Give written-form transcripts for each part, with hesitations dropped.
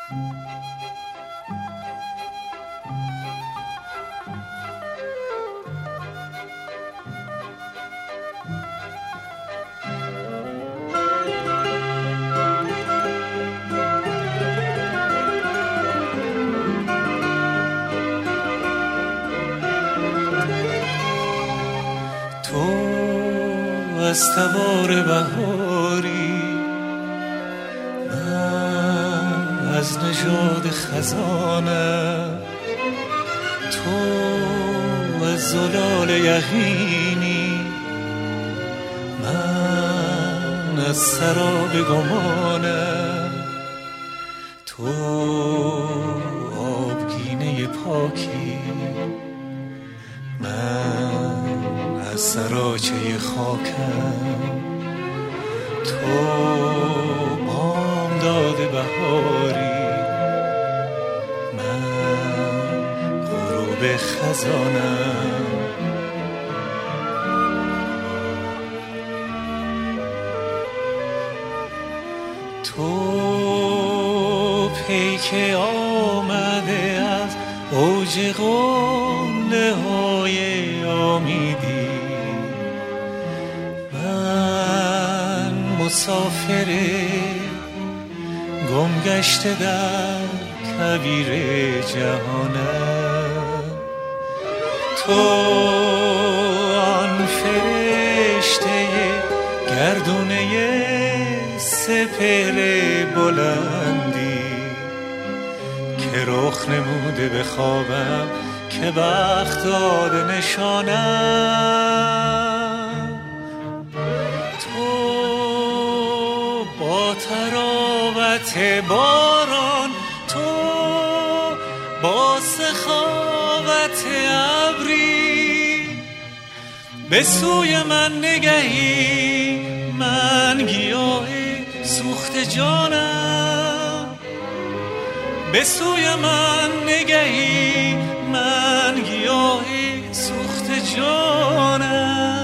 از تبار بهاری، من از نژاد خزانم، تو از زلال یقینی، من از سراب گمانم، تو آبگینه پاکی، من از سراچه خاکم، تو بامداد بهاری، من غروب خزانم. تو پیک آمده از اوج قله های امیدی، من مسافر گم گشته در کویر جهانم، تو آن فرشته گردونه سپهر بلندی که رخ نموده به خوابم که بخت داده نشانم، تو با تراوت باران، تو با سخاوت ابری به سوی من نگهی، من گیاه سوخت جانم، به سوی من نگهی، من گیاه سوخت جانم.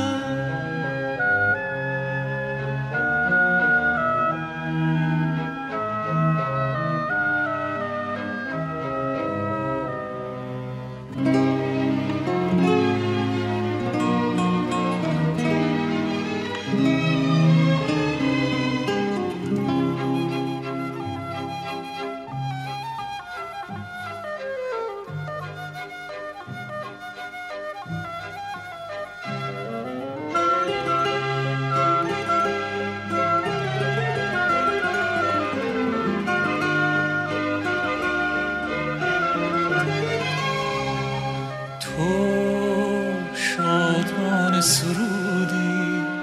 سرودی،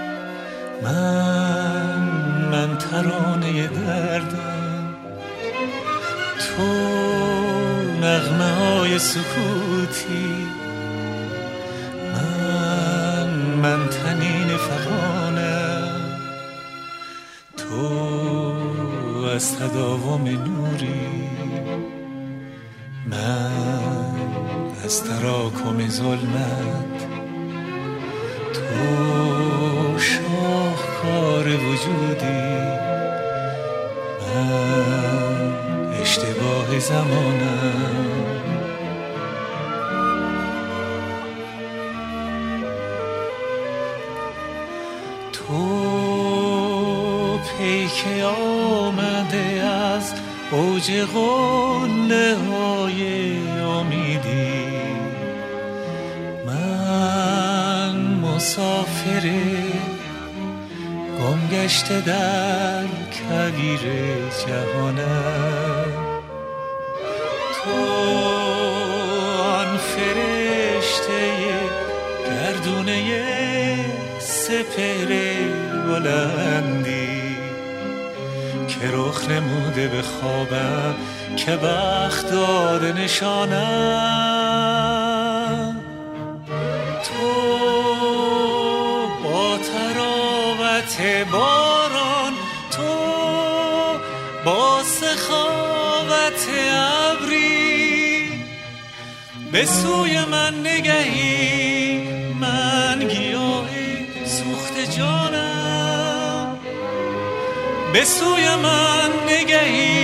من ترانه دردم، تو نغمه های سکوتی، من تنین فغانم، تو از تداوم نوری، من از تراکم ظلمت، تو شاهکار وجودی، من اشتباه زمانم، تو پیک آمده از اوج قله های امیدی، مسافر گم گشته در کویر جهانم، تو آن فرشته گردونه سپهر بلندی که رخ نموده به خوابم که بخت داده نشانم، باران، تو با سخاوت ابری به سوی من نگهی، من گیاه سوخت جانم، به سوی من نگهی،